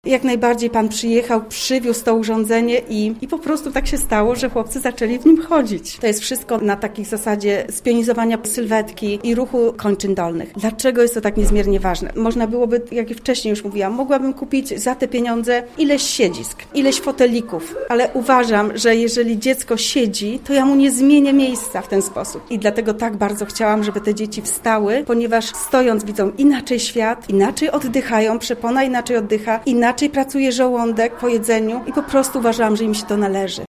Jak najbardziej pan przyjechał, przywiózł to urządzenie i po prostu tak się stało, że chłopcy zaczęli w nim chodzić. To jest wszystko na takiej zasadzie spionizowania sylwetki i ruchu kończyn dolnych. Dlaczego jest to tak niezmiernie ważne? Można byłoby, jak i wcześniej już mówiłam, mogłabym kupić za te pieniądze ileś siedzisk, ileś fotelików, ale uważam, że jeżeli dziecko siedzi, to ja mu nie zmienię miejsca w ten sposób. I dlatego tak bardzo chciałam, żeby te dzieci wstały, ponieważ stojąc widzą inaczej świat, inaczej oddychają, przepona inaczej oddycha, inaczej pracuje żołądek po jedzeniu i po prostu uważałam, że im się to należy.